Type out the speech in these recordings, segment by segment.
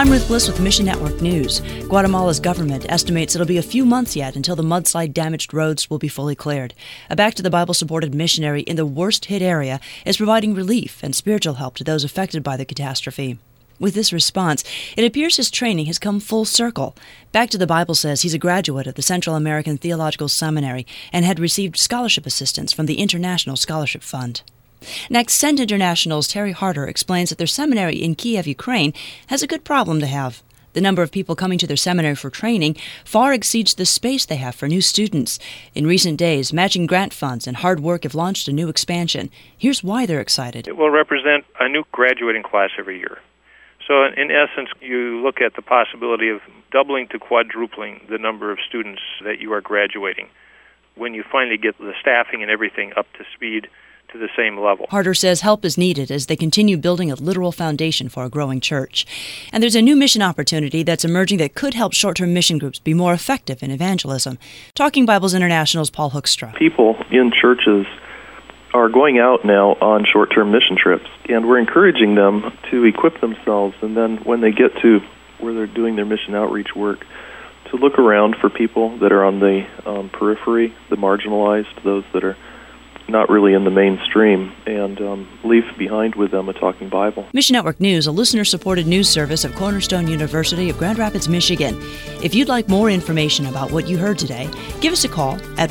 I'm Ruth Bliss with Mission Network News. Guatemala's government estimates it'll be a few months yet until the mudslide-damaged roads will be fully cleared. A Back to the Bible-supported missionary in the worst-hit area is providing relief and spiritual help to those affected by the catastrophe. With this response, it appears his training has come full circle. Back to the Bible says he's a graduate of the Central American Theological Seminary and had received scholarship assistance from the International Scholarship Fund. Next, Send International's Terry Harder explains that their seminary in Kiev, Ukraine, has a good problem to have. The number of people coming to their seminary for training far exceeds the space they have for new students. In recent days, matching grant funds and hard work have launched a new expansion. Here's why they're excited. It will represent a new graduating class every year. So in essence, you look at the possibility of doubling to quadrupling the number of students that you are graduating when you finally get the staffing and everything up to speed to the same level. Harder says help is needed as they continue building a literal foundation for a growing church. And there's a new mission opportunity that's emerging that could help short-term mission groups be more effective in evangelism. Talking Bibles International's Paul Hoekstra. People in churches are going out now on short-term mission trips, and we're encouraging them to equip themselves, and then when they get to where they're doing their mission outreach work, to look around for people that are on the periphery, the marginalized, those that are not really in the mainstream, and leave behind with them a talking Bible. Mission Network News, a listener-supported news service of Cornerstone University of Grand Rapids, Michigan. If you'd like more information about what you heard today, give us a call at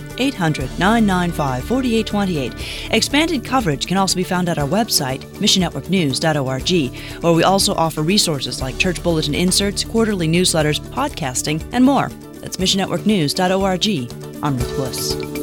1-800-995-4828. Expanded coverage can also be found at our website, missionnetworknews.org, where we also offer resources like church bulletin inserts, quarterly newsletters, podcasting, and more. That's missionnetworknews.org. I'm Ruth Bliss.